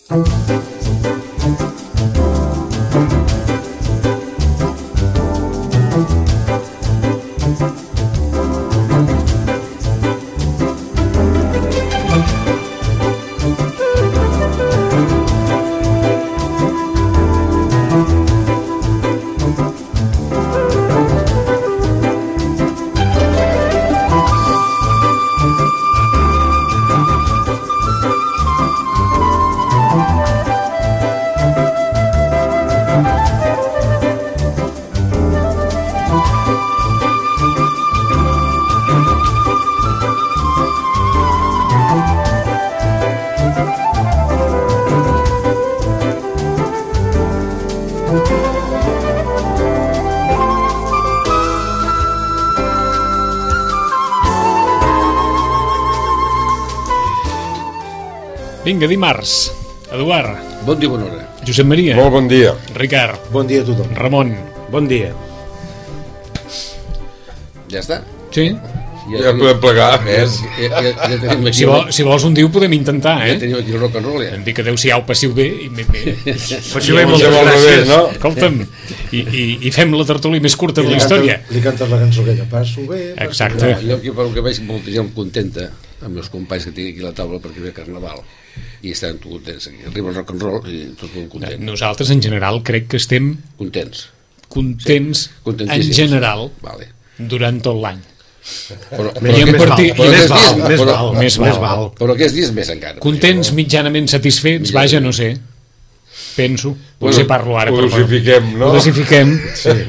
Vinga, dimarts. Eduard. Bon dia, bona hora. Josep Maria. Molt bon dia. Ricard. Bon dia a tothom. Ramon. Bon dia. Ja està? Sí. Ja podem plegar. Ja tenim aquí, Si vols un dia ho podem intentar, ja tenim aquí el rock and roll, ja. Em dic adeu-siau, passiu bé i Passiu bé, moltes Al revés, gràcies. no? escolta'm, i fem la tertúlia més curta de la història. Li cantes la cançó aquella. Passo bé. Exacte. Jo aquí, pel que veig, molta gent contenta amb els companys que tinc aquí a la taula perquè ve Carnaval i estan contents aquí. Arriba el rock and roll i tothom content. Nosaltres, en general, crec que estem Contents. contents Sí, contentíssims. en general Vale. durant tot l'any. Però, I en partit- però Més aquests val, dies- més però- val, més més val. val. Però aquests dies més encara. Contents, mitjanament satisfets, vaja, no sé. Penso. Potser parlo ara. Ho però- dosifiquem, no? Ho dosifiquem.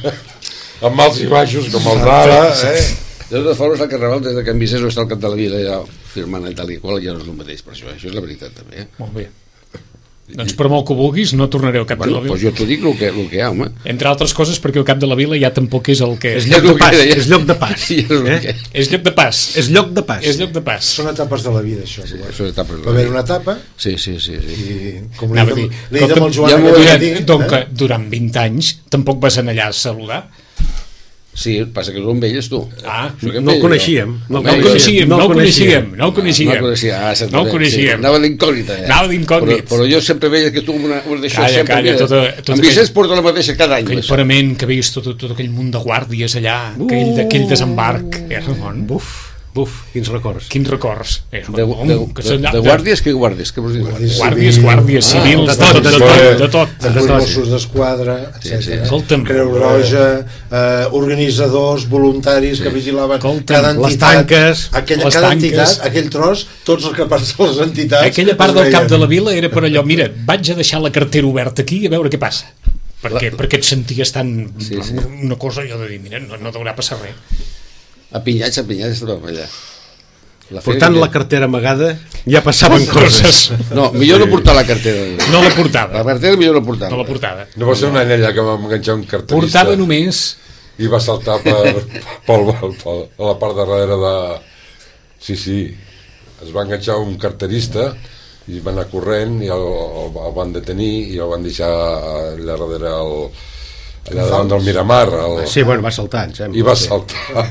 Amb alts i baixos, com els d'ara, De totes formes, el Carnaval, des de que en Vicent no està al cap de la vila ja firmant i tal i qual, ja no és el mateix, per això és la veritat també. Molt bé. Doncs per molt que vulguis, no tornaré al cap de Bueno, la vila. doncs jo t'ho dic el que hi ha, home. Entre altres coses, perquè el cap de la vila ja tampoc és el que És és. lloc de pas, Ja. és lloc de pas. Sí, és el que- És lloc de pas. És lloc de pas. És lloc de pas. Són etapes de la vida, això. Això és etapa. Va haver una etapa Sí. i, com li Anava a he dir, dit amb el Joan, ja m'ho aquell he que dit, tinc, durant 20 anys tampoc vas anar allà a saludar. Sí, passa que som velles, tu. Ah, Això que no el vell, coneixíem. No el coneixíem. No el Ah, No el coneixia, No el coneixíem. Anava d'incògnita. Ja. Anava d'incògnit. Però jo sempre veia que tu una d'això Calla, sempre... calla, mira, tot en Vicenç porta la mateixa cada any. Aquell això. parament que veies tot aquell munt de guàrdies allà, aquell desembarc. Ramon? Buf, quins records. Quins records. De guàrdies, què guàrdies? Què vols dir? Guàrdies civils, de tot, de tot. de Mossos d'Esquadra, etc. Escolta'm. Creu Roja, organitzadors, voluntaris que vigilaven cada entitat. les tanques, les cada tanques. entitat, aquell tros, tots els capars de les entitats. Aquella part es del veien. cap de la vila era per allò, mira, vaig a deixar la cartera oberta aquí a veure què passa. Perquè et senties tan... Sí. Una cosa, jo de dir, mira, no deurà passar res. A Pinyats estava allà. Portant la cartera amagada ja passaven coses. No, millor no portar la cartera. No la portava. La cartera millor no portar. No la portava. No va ser un any allà que va enganxar un carterista Portava només... i va saltar a la part de darrere de... Sí, es va enganxar un carterista i va anar corrent i el van detenir i el van deixar allà darrere allà davant del Miramar Sí, bueno, va saltar, em sembla. i va saltar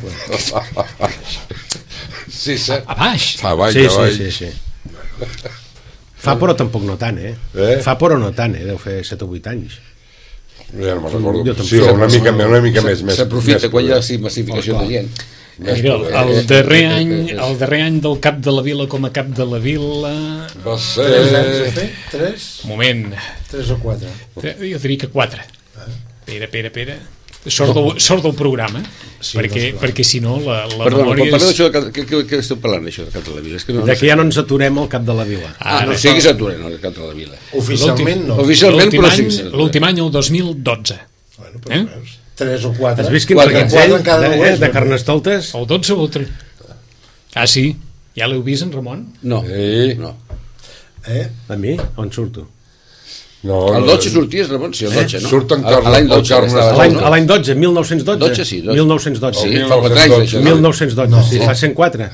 sí, A baix. fa avall, Sí. Fa però tampoc no tant, Fa però no tant, deu fer 7 o 8 anys. ja no me'n recordo, Jo tampoc. sí, una mica més S'aprofita quan hi ha massificació de gent. Mira, el darrer any del cap de la vila com a cap de la vila... va 3 anys ser de fer? 3? Moment. 3 o 4? Jo diria que 4. Pere. Sort del programa, Sí, perquè si no la Perdona, memòria quan parleu és... d'això, què esteu parlant d'això de Cap de la Vila? És que no Que ja no ens aturem al cap de la vila. no sé qui s'aturen al Cap de la Vila. Oficialment no. Oficialment, però sí. L'últim any, el 2012. Bueno, però veus, 3 o 4. Has vist quin Quatre, regatzell en cada dues, de Carnestoltes? El 12 o el 13? Ah, sí? Ja l'heu vist, en Ramon? No, Sí. no. A mi? On surto? no, El 12 sorties, Ramon? Sí, el 12, no? Surt en A l'any 12. Carles- estava, no? A l'any 12, 1912? 12, sí, 12. 1912. Sí, fa 4 anys, això. 1912, sí, fa 104.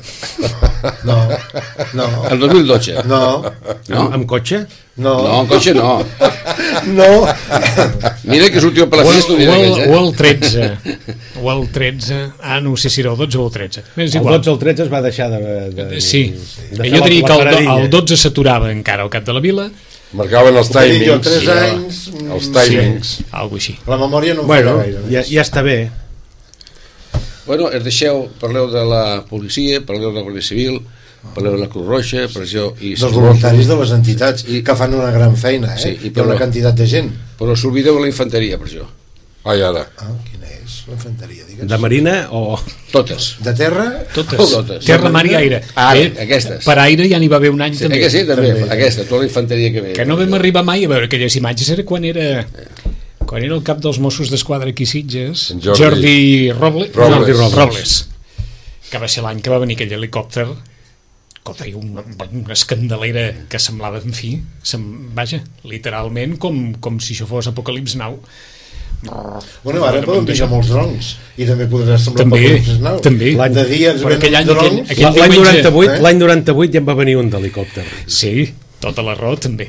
No. El 2012. No. No? Amb cotxe? No, No. en cotxe no. No. Mira que sortiu per la festa, O el 13. O el 13. Ah, no sé si era el 12 o el 13. És El igual. 12 o el 13 es va deixar de Sí. fer Jo diria que paradilla. el 12 s'aturava encara al cap de la vila Marcaven els Ho he dit jo, timings. 3 anys... Els timings. Sí, algo així. La memòria no em Bueno, falla gaire. ja està bé. Bueno, parleu de la policia, parleu de la Guàrdia Civil, parleu de la Cruz Roja, pressió i... Dels voluntaris de les entitats, que fan una gran feina, Sí, Hi ha una quantitat de gent. Però s'oblideu la infanteria, pressió. Ai, ara. Quina és la infanteria, digues? De marina o... Totes. De terra? Totes. Terra, mar i aire. Aquestes. Per aire ja n'hi va haver un any Sí, també. que sí, també. Aquesta, tota la infanteria que ve. Que no vam arribar mai a veure aquelles imatges. Era quan era el cap dels Mossos d'Esquadra aquí a Sitges, En Jordi Robles, Robles. que va ser l'any que va venir aquell helicòpter que feia una escandalera que semblava, en fi, vaja, literalment com si això fos Apocalips Now. Bueno, ara poden pujar molts drons i també podrà semblar també. De dia es Però aquell any, drons. L'any 98, l'any 98 ja en va venir un d'helicòpter. Sí, tota la raó també.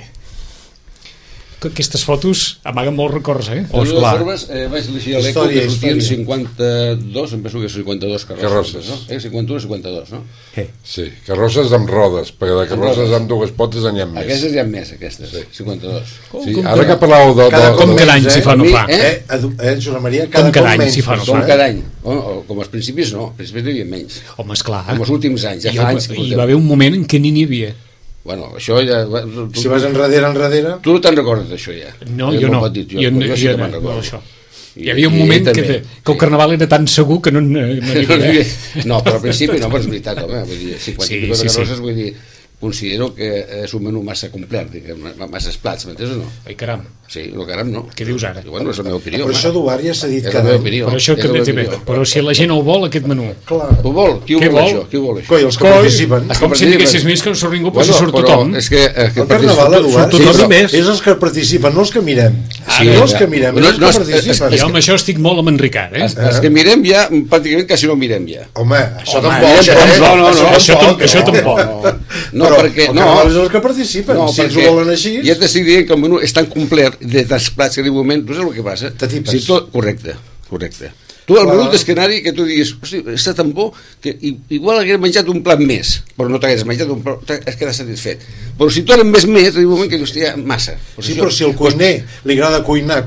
Aquestes fotos amaguen molts records, De totes clar. formes, vaig llegir a l'Eco que sortien 52, em penso que 52 carrosses, no? 51 o 52, no? Sí, carrosses amb rodes, perquè de carrosses amb dues potes n'hi ha més. Aquestes hi ha més, aquestes, 52. Sí, ara que parlàveu de... Com cada any s'hi fa no fa. Josep Maria, Com cada any s'hi fa no Com fa. cada any. Com als principis no, als principis hi havia menys. Home, esclar. Com els últims anys, ja fa anys. Hi va haver un moment en què n'hi havia. Bueno, això ja... Si vas enrere... Tu no te'n recordes d'això ja? No, jo no. Jo sí que me'n recordo. Això. Hi havia un moment que el carnaval era tan segur que no hi havia. No, però al principi no, però és veritat, home. Vull dir, 50 de carrosses, vull dir, considero que és un menú massa complet, masses plats, m'entens o no? Ai, caram. Sí, el caram no. Què dius ara? Bueno, és la meva opinió. Però això d'Ubar ja s'ha dit És la cada meva any. opinió. Però això que però si la gent el vol, aquest menú. Clar. Ho vol? Qui ho Què vol, vol? això? Qui ho vol, això? Coi, els que participen. Com si diguessis més que no surt ningú, però si surt tothom. És que El carnaval, Eduard, tothom és els que participen, no els que mirem. Sí, No els que mirem, és els que participen. Jo amb això estic molt amb en Ricard, eh? Els que mirem ja, pràcticament quasi no mirem ja. Home, això Home, tampoc, això tampoc. No, perquè... el carnaval és els que participen, si ells ho volen així... Ja t'estic dient que el menú és tan complet de tants plats que en un moment, tu saps el que passa? T'atipes. Si tot, correcte. Tu al menú d'escenari que tu diguis, hosti, està tan bo que igual hagués menjat un plat més, però no t'hagués menjat un plat, has quedat satisfet. Però si tu en més, arriba un moment que dius, hòstia, massa. Sí, però si al cuiner li agrada cuinar,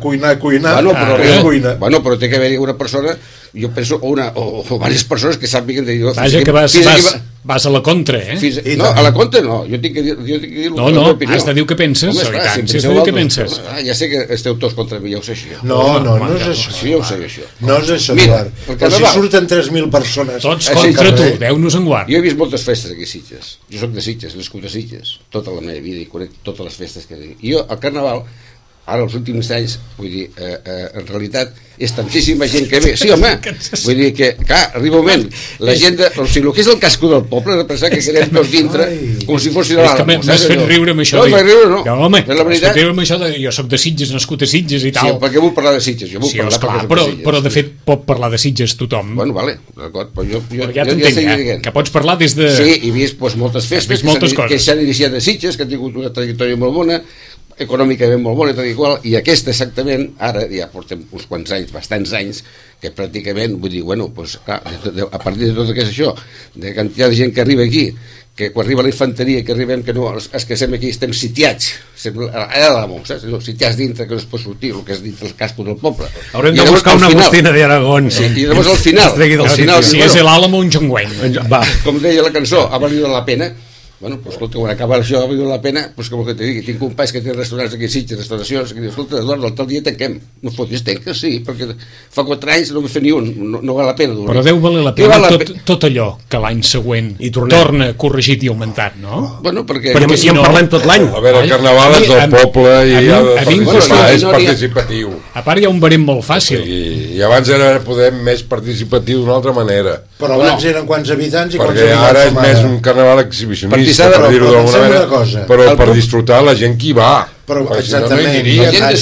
bueno, però té que haver-hi una persona, jo penso, o diverses persones que sàpiguen de dir... Vaja, que vas a la contra, eh? No, a la contra no, jo tinc que dir No, has de dir el que penses, i tant, si has de dir el que penses. Ja sé que esteu tots contra mi, ja ho sé això. No és això. Sí, ja ho sé això. No és això, Mira, Eduard. Però si surten 3.000 persones... Tots contra tu, Déu-nos en guard. Jo he vist moltes festes aquí a Sitges. Jo soc de Sitges, nascut a Sitges, tota la meva vida, i conec totes les festes que dic. I jo, al Carnaval, ara els últims anys, vull dir, en realitat és tantíssima gent que ve. Sí, home, vull dir que, clar, arriba un moment, la gent, o sigui, el que és el casco del poble, de pensar que quedem tots dintre, com si fossin a l'Àlamo. M'has fet riure amb això. No, m'has riure, no. No, home, m'has fet riure amb això de jo soc de Sitges, nascut a Sitges i tal. Sí, perquè vull parlar de Sitges, jo vull parlar clar, però de fet pot parlar de Sitges tothom. Bueno, vale, d'acord, però jo ja t'entenc, que pots parlar des de... Sí, he vist moltes festes que s'han iniciat a Sitges, que han tingut una trajectòria molt bona, econòmicament molt bona i tal i qual, i aquesta exactament, ara ja portem uns quants anys, bastants anys, que pràcticament, vull dir, bueno, doncs, clar, a partir de tot el que és això, de quantitat de gent que arriba aquí, que quan arriba la infanteria, que arribem, que no, els que estem aquí estem sitiats, a l'amo, saps? Sitiats dintre, que no es pot sortir, el que és dintre el casco del poble. Haurem de buscar una Agustina d'Aragón. Sí, i llavors al final, si és l'Àlamo, un xongüeny. Com deia la cançó, ha valido la pena. Bueno, pues escolta, quan acaba això ha valido la pena, pues com que te digui, tinc companys que tenen restaurants aquí a Sitges, restauracions, que diu, escolta, Eduardo, el tal dia tanquem. No fotis, tanques, sí, perquè fa 4 anys no m'he fet ni un, no val la pena. Però deu valer la pena tot allò que l'any següent torna corregit i augmentat, no? Bueno, perquè si en parlem tot l'any. A veure, el carnaval és del poble i ha de participar, és participatiu. A part hi ha un barem molt fàcil. I abans era poder més participatiu d'una altra manera. Però abans eren quants habitants i quants perquè habitants ara és més un carnaval exhibicionista, per dir-ho d'alguna manera, però per disfrutar la gent que hi va. Però exactament, la gent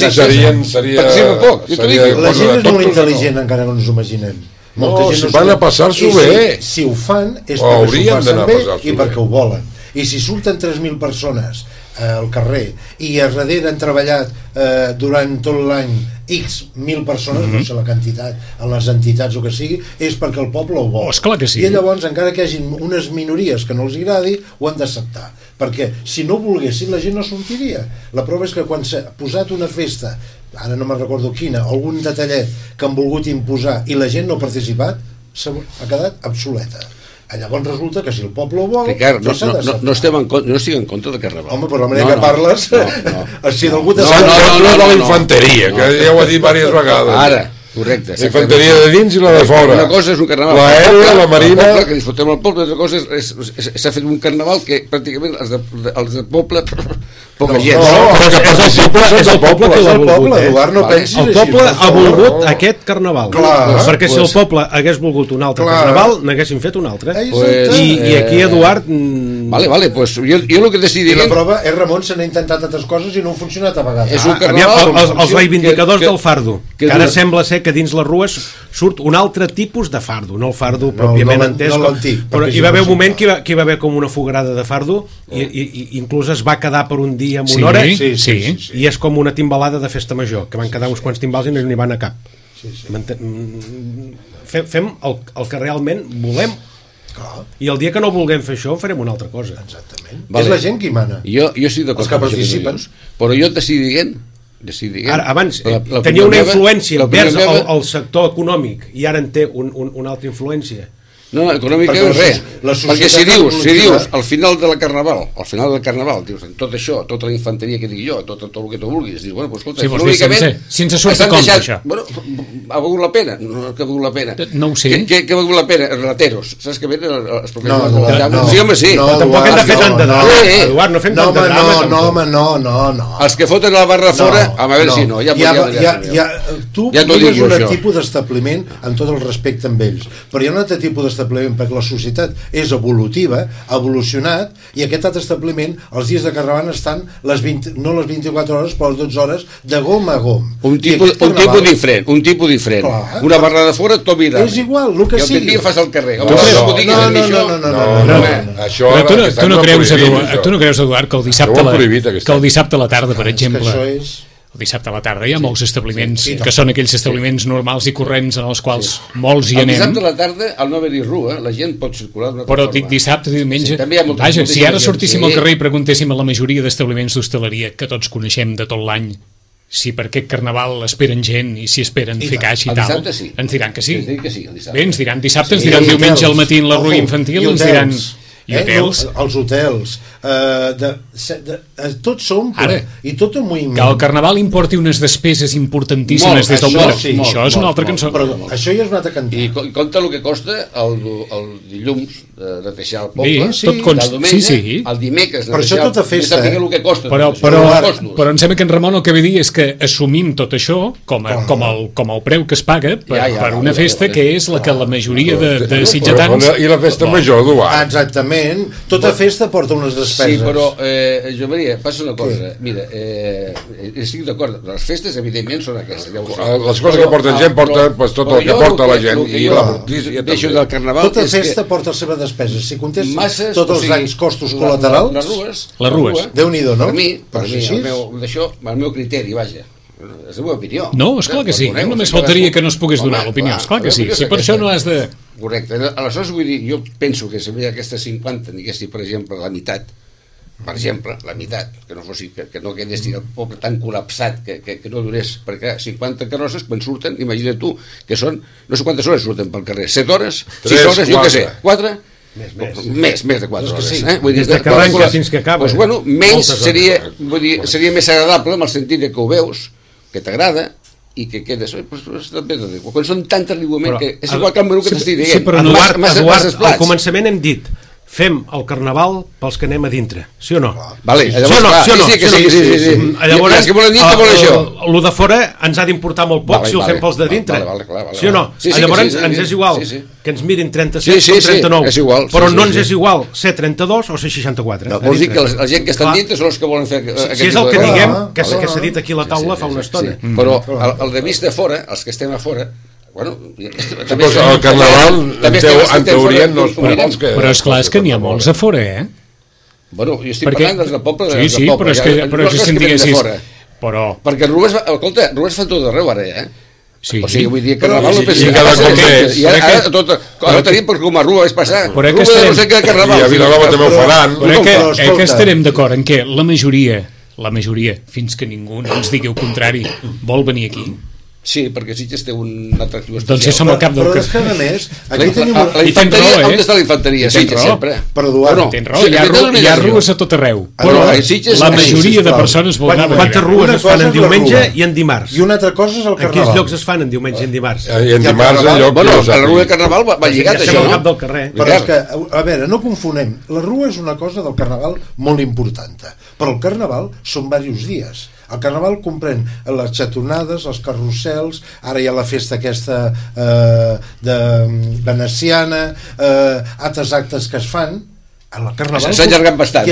seria poc. La gent és molt intel·ligent, encara no ens ho imaginem. No, si van a passar-s'ho bé. Si ho fan és perquè s'ho passen bé i perquè ho volen. I si surten 3.000 persones al carrer i a darrere han treballat durant tot l'any X 1.000 persones, no sé la quantitat en les entitats o que sigui, és perquè el poble ho vol. Esclar que sí. I llavors, encara que hi hagi unes minories que no els agradi, ho han d'acceptar, perquè si no volguessin la gent no sortiria. La prova és que quan s'ha posat una festa, ara no me'n recordo quina, algun detallet que han volgut imposar i la gent no ha participat, ha quedat obsoleta. Llavors resulta que si el poble ho vol, Ricard, no estic en contra del carnaval. Home, per la manera que parles, si d'algú de la infanteria, que ja ho ha dit diverses vegades. Ara, correcte. La infanteria de dins i la de fora. Una cosa és un carnaval l'aèria, la marina, que disfrutem el poble, l'altra cosa s'ha fet un carnaval que pràcticament els de poble poca gent. És el poble que l'ha volgut, Eduard, no pensis el poble ha volgut aquest carnaval, perquè si el poble hagués volgut un altre carnaval n'haguessin fet un altre, i aquí Eduard vale, pues jo el que t'estic dient, i la prova és Ramon se n'ha intentat altres coses i no ha funcionat a vegades. És un carnaval, els reivindicadors del fardo, que ara sembla ser que dins les rues surt un altre tipus de fardo, no el fardo pròpiament entès, però hi va haver un moment que hi va haver com una foguerada de fardo i inclús es va quedar per un dia amb una hora, i és com una timbalada de festa major, que van quedar uns quants timbals i no n'hi van a cap. Fem el que realment volem, i el dia que no vulguem fer això farem una altra cosa. Exactament. És la gent qui mana, jo estic d'acord, els que participen. Però jo t'estic dient ara, abans tenia una influència vers el sector econòmic i ara en té una altra influència. No, econòmica és res, perquè si dius al final del carnaval dius, tot això, tota la infanteria que dic jo, tot el que tu vulguis, dius, bueno, pues escolta, econòmicament sense sortir compte això, bueno, ha valgut la pena? No, que ha valgut la pena, no ho sé, què ha valgut la pena? Rateros, saps que venen els professionals de la taula? Sí, home, sí, tampoc hem de fer tant de drama, Eduard, no fem tant de drama, no, els que foten la barra fora, a veure si no, tu mires un tipus d'establiment amb tot el respecte amb ells, però hi ha un altre tipus d'establiment perquè la societat és evolutiva, ha evolucionat, i aquest altre establiment els dies de carnaval estan no les 24 hores però les 12 hores de gom a gom. Un tipus diferent. Una barra de fora tot mirant. És igual, el que sigui. I el fas al carrer. No. Tu no creus, Eduard, que el dissabte a la tarda, per exemple, el dissabte a la tarda hi ha molts establiments que són aquells establiments normals i corrents en els quals molts hi anem. El dissabte a la tarda, al no haver-hi rua, la gent pot circular d'una altra forma. Però dic dissabte i diumenge. Vaja, si ara sortíssim al carrer i preguntéssim a la majoria d'establiments d'hostaleria que tots coneixem de tot l'any si per aquest carnaval esperen gent i si esperen fer caixa i tal, ens diran que sí. Bé, ens diran dissabte, ens diran diumenge al matí en la rua infantil, ens diran... I hotels. Els hotels tots són i tot el moviment. Que el carnaval importi unes despeses importantíssimes des del poble, això és una altra cançó. Això ja és una altra cançó. I compta el que costa el dilluns de deixar el poble, el diumenge, el dimecres, per això tota festa, però em sembla que en Ramon el que ve dir és que assumim tot això com el preu que es paga per una festa que és la que la majoria de sitgetans... I la festa major, Eduard. Exactament. Tota festa porta unes despeses. Sí, però, Joan Maria, passa una cosa. Mira, estic d'acord. Les festes, evidentment, són aquestes. Les coses que porten gent porten tot el que porta la gent. I la mortícia també. Tota festa porta la seva despesa. Si contestes tots els anys costos col·laterals... Les rues. Déu-n'hi-do, no? Per mi, el meu criteri, vaja. És la meva opinió. No, esclar que sí. Només faltaria que no es pogués donar l'opinió. Esclar que sí. Si per això no has de... Correcte. Aleshores, vull dir, jo penso que si aquestes 50 n'hi per exemple, la meitat, que no fos que no quedés el poble tan col·lapsat que no durés, perquè 50 carrosses quan surten, imagina't tu, que són, no sé quantes hores surten pel carrer, 7 hores, 6 hores, jo què sé, 4? Més de 4 hores. Des que arranca fins que acaba. Doncs, bueno, menys seria més agradable en el sentit que ho veus, que t'agrada, i que quedes, quan són tantes igualment que és igual que el menú que t'estic dient. Sí, però Eduard, al començament hem dit fem el carnaval pels que anem a dintre, sí o no? Vale, sí. Llavors, el de fora ens ha d'importar molt poc si el fem pels de dintre, sí o no? Llavors ens és igual que ens mirin 37 o 39, però no ens és igual ser 32 o ser 64. Vols dir que la gent que estan dintre són els que volen fer aquest si és el que diguem, que s'ha dit aquí a la taula fa una estona. Però el de vist de fora, els que estem a fora, bueno, el carnaval en teoria no es però esclar, és que n'hi ha molts a fora, Bueno, jo estic parlant dels del poble. Sí, però és que si em diguessis... Perquè Rubes fa tot arreu ara, Sí. O sigui, vull dir que Carnaval no pensa que i ara tenim per com a Rua és passar. Rua no sé què Carnaval. I a Vilanova també ho faran. Però que estarem d'acord en què la majoria, fins que ningú no ens digui el contrari, vol venir aquí. Sí, perquè Sitges té un atractiu especial. Doncs és som al cap del carrer. Però és que, a més, aquí tenim... La infanteria, on està la infanteria? Sitges, sempre. Però, Eduard, tens raó, hi ha rues a tot arreu. Però la majoria de persones volen anar a veure. Quantes rues es fan en diumenge i en dimarts? I una altra cosa és el Carnaval. En quins llocs es fan en diumenge i en dimarts? I en dimarts en lloc... Bueno, la rua de Carnaval va lligat, això, no? Al cap del carrer. Però és que, a veure, no confonem. La rua és una cosa del Carnaval molt important. Però el Carnaval són diversos dies. El Carnaval comprèn les xatonades, els carrusels, ara hi ha la festa aquesta de veneciana, altres actes que es fan. El Carnaval s'ha allargat bastant,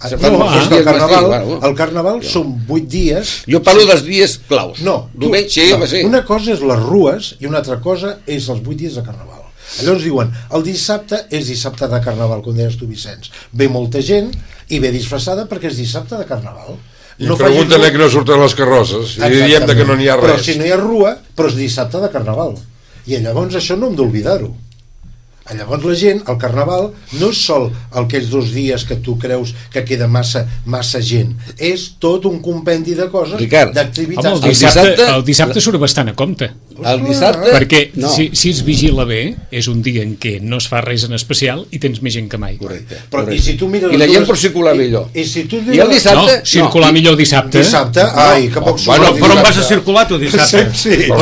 el Carnaval són 8 dies. Jo parlo dels dies claus. Una cosa és les rues i una altra cosa és els 8 dies de Carnaval. Llavors diuen, el dissabte és dissabte de Carnaval, com deies tu, Vicenç. Ve molta gent i ve disfressada perquè és dissabte de Carnaval. I pregunten que no surten les carrosses i diem que no n'hi ha res. Però si no hi ha rua, però és dissabte de Carnaval. I llavors això no hem d'oblidar-ho. Llavors la gent, el Carnaval no és sol aquells 2 dies que tu creus que queda massa gent, és tot un compendi de coses, d'activitats. El dissabte surt bastant a compte. El dissabte? Perquè si es vigila bé, és un dia en què no es fa res en especial i tens més gent que mai. Correcte. I la gent pot circular millor. I el dissabte? No, circular millor dissabte. Dissabte? Ai, que poc surt. Per on vas a circular tu dissabte? Sí.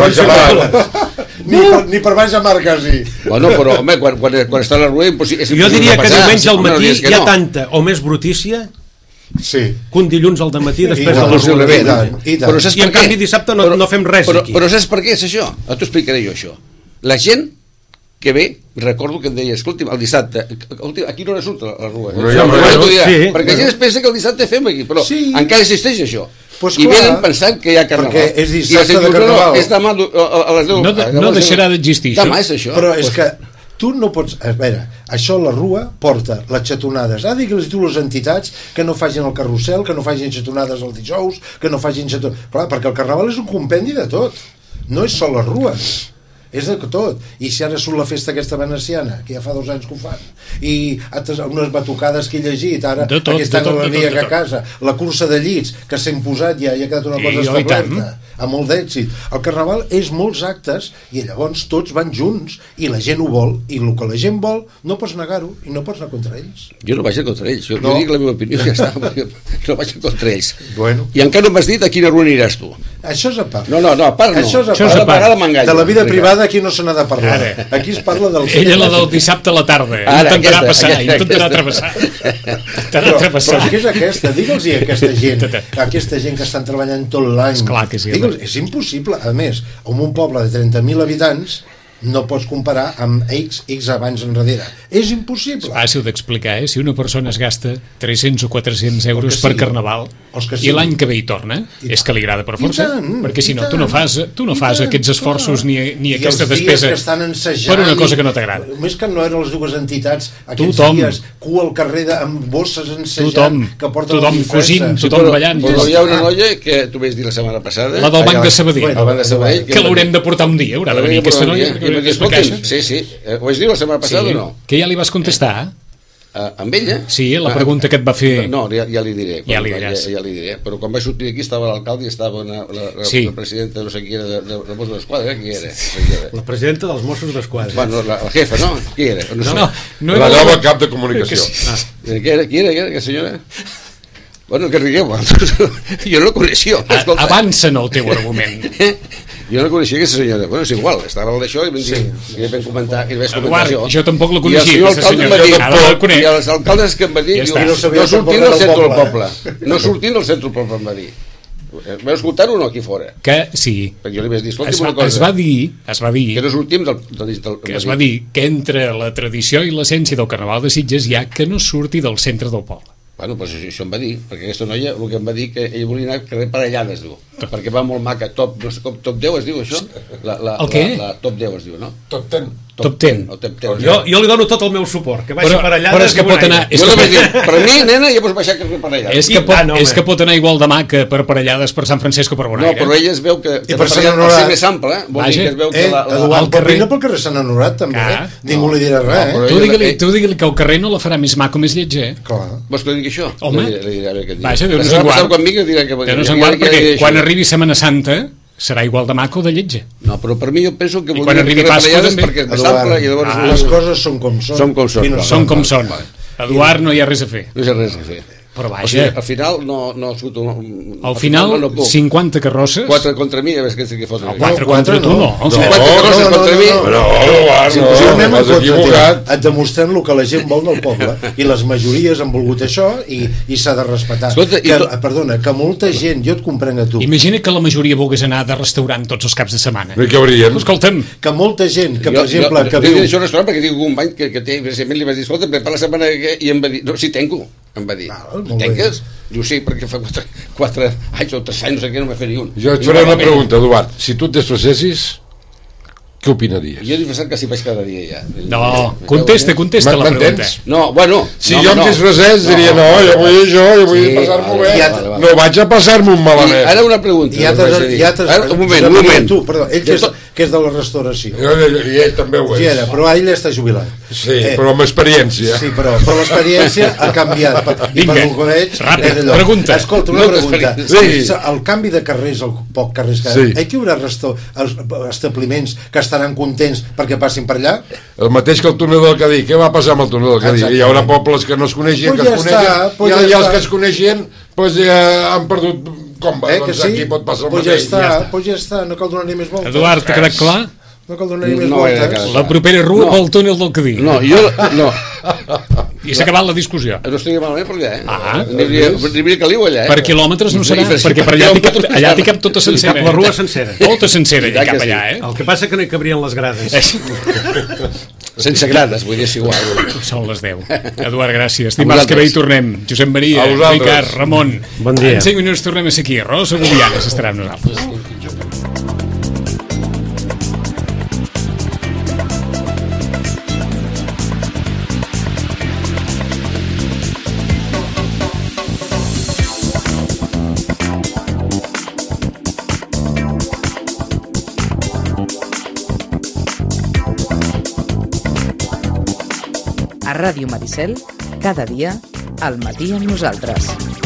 Ni per baix a mar, quasi. Bueno, però, home, quan està a la rua és jo diria que diumenge al matí hi ha tanta o més brutícia que un dilluns al dematí després de les rues. I en canvi dissabte no fem res aquí. Però saps per què és això? T'ho explicaré jo, això. La gent que ve, recordo que em deia, escolti'm, el dissabte, aquí no surt a la rua. Perquè la gent es pensa que el dissabte fem aquí, però encara existeix això. I venen pensant que hi ha Carnaval. Perquè és dissabte de Carnaval. És demà a les 10. No deixarà d'existir això. Demà és això. Però és que tu no pots... A veure, això la rua porta les xatonades. Digues tu les entitats que no facin el carrusel, que no facin xatonades els dijous, que no facin xatonades... Clar, perquè el Carnaval és un compendi de tot. No és sol les rues. És de tot. I si ara surt la festa aquesta veneciana, que ja fa 2 anys que ho fan, i unes batucades que he llegit ara, aquest any la dia que a casa, la cursa de llits que s'ha imposat, ja ha quedat una cosa establerta amb molt d'èxit. El Carnaval és molts actes i llavors tots van junts i la gent ho vol, i el que la gent vol no pots negar-ho i no pots anar contra ells. Jo no vaig anar contra ells, jo dic la meva opinió i ja està, no vaig anar contra ells. I encara no m'has dit a quina rua aniràs tu. Això és a part. No, a part no. Això és a part. De la vida privada aquí no se n'ha de parlar. Aquí es parla del... Ella la del dissabte a la tarda. Intentarà passar, intentarà travessar. Però què és aquesta? Digue'ls-hi a aquesta gent que estan treballant tot l'any. Esclar que sí. És impossible. A més, en un poble de 30.000 habitants no pots comparar amb X abans enrere. És impossible. És fàcil d'explicar, Si una persona es gasta 300 o 400 euros per Carnaval i l'any que ve hi torna, és que li agrada per força. Perquè si no, tu no fas aquests esforços ni aquesta despesa per una cosa que no t'agrada. Més que no eren les dues entitats aquests dies, cua al carrer amb bosses ensejant, que porten tothom cosint, tothom ballant. Però hi ha una noia que tu vas dir la setmana passada, la del Banc de Sabadell, que l'haurem de portar un dia, haurà de venir aquesta noia. Sí, ho vas dir la setmana passada o no? Que ja li vas contestar? Amb ella? Sí, la pregunta que et va fer... No, ja li diré. Ja li diràs. Ja li diré, però quan vaig sortir d'aquí estava l'alcalde i estava la presidenta, no sé qui era, de Mossos d'Esquadra, qui era? La presidenta dels Mossos d'Esquadra. Bueno, la jefa, no? Qui era? La nova cap de comunicació. Qui era aquesta senyora? Bueno, que rigueu, jo no la coneixia. Avança en el teu argument. Jo no coneixia aquesta senyora. Bueno, és igual, estava al d'això i vam comentar això. Jo tampoc la coneixia, aquesta senyora. I els alcaldes que em va dir, no sortint del centre del poble. No sortint del centre del poble, em va dir. Vau escoltar-ho o no, aquí fora? Que sí. Perquè jo li vaig dir, escolti'm una cosa. Es va dir que no sortim que es va dir que entre la tradició i l'essència del Carnaval de Sitges hi ha que no surti del centre del poble. Bueno, doncs això em va dir, perquè aquesta noia el que em va dir que ella volia anar al carrer Parellades, diu. perquè va molt maca, top 10 es diu això? El què? La top 10 es diu, no? Top 10. Top 10. Jo li dono tot el meu suport, que vagi per allà. Però és que pot anar... Per mi, nena, ja pots baixar que per allà. És que pot anar igual de maca per parellades per Sant Francesco per Bonaire. No, però ella es veu que per ser més ample, vol dir que es veu que Eduard, vine pel carrer Sant Honorat també, ningú li dirà res. Tu digue-li que el carrer no la farà més maco, més lletger. Clar. Vols que digui això? Home, vaja, Déu-nos en guard, perquè quan arribi Setmana Santa serà igual de maco o de lletge. No, però per mi jo penso que quan arribi Pasqua també, perquè és més ample i llavors les coses són com són. Són com són. Eduard, no hi ha res a fer. No hi ha res a fer. Però vaja, al final no al final 50 carrosses 4 contra mi, a veure què fot 4 contra tu no 50 carrosses contra mi no, et demostrem el que la gent vol del poble i les majories han volgut això i s'ha de respetar. Perdona, que molta gent, jo et comprenc a tu, imagina que la majoria volgués anar de restaurant tots els caps de setmana. Què haurien? Escolta'm, que molta gent que per exemple que viu això restaurant, perquè tinc un company que té, recentment li vas dir, escolta, per la setmana i em va dir, no, si tenco, em va dir, tenques? Diu, sí, perquè fa 4 anys o 3 anys, no sé què, no m'ha fet ni un. Jo et faré una pregunta, Eduard. Si tu et desfacessis, què opinaries? Jo he disfressat quasi vaig cada dia ja. No, contesta la pregunta. No, bueno... Si jo em disfressés diria, no, jo vull això, jo vull passar-m'ho bé. No vaig a passar-m'ho malament. Ara una pregunta. Un moment. Perdó, ell que és de la restauració. I ell també ho és. Però ell està jubilat. Sí, però amb experiència. Sí, però l'experiència ha canviat. Vinga, ràpid, pregunta. Escolta, una pregunta. El canvi de carrers, el poc carrers que hi ha, haurà establiments que estaran contents perquè passin per allà? El mateix que el túnel del Cadí. Què va passar amb el túnel del Cadí? Hi haurà pobles que no es coneixien, que es coneixen, i els que es coneixien han perdut comba. Doncs aquí pot passar el mateix. Doncs ja està, no cal donar-hi més voltes. Eduard, t'ha quedat clar? No cal donar-hi més voltes. La propera rua pel túnel del Cadí. No, jo... No. I s'ha acabat la discussió. No estigui malament per allà, N'hi caliu allà, Per quilòmetres no serà, perquè per allà t'hi cap tota sencera. La rua sencera. Tota sencera, hi cap allà, El que passa que no hi cabrien les grades. Sense grades, vull dir, és igual. Són les 10. Eduard, gràcies. Dimarts que ve hi tornem. Josep Maria, Ricard, Ramon. Bon dia. En 5 minuts tornem a ser aquí. Rosa Govianes estarà amb nosaltres. A Ràdio Maricel, cada dia, al matí amb nosaltres.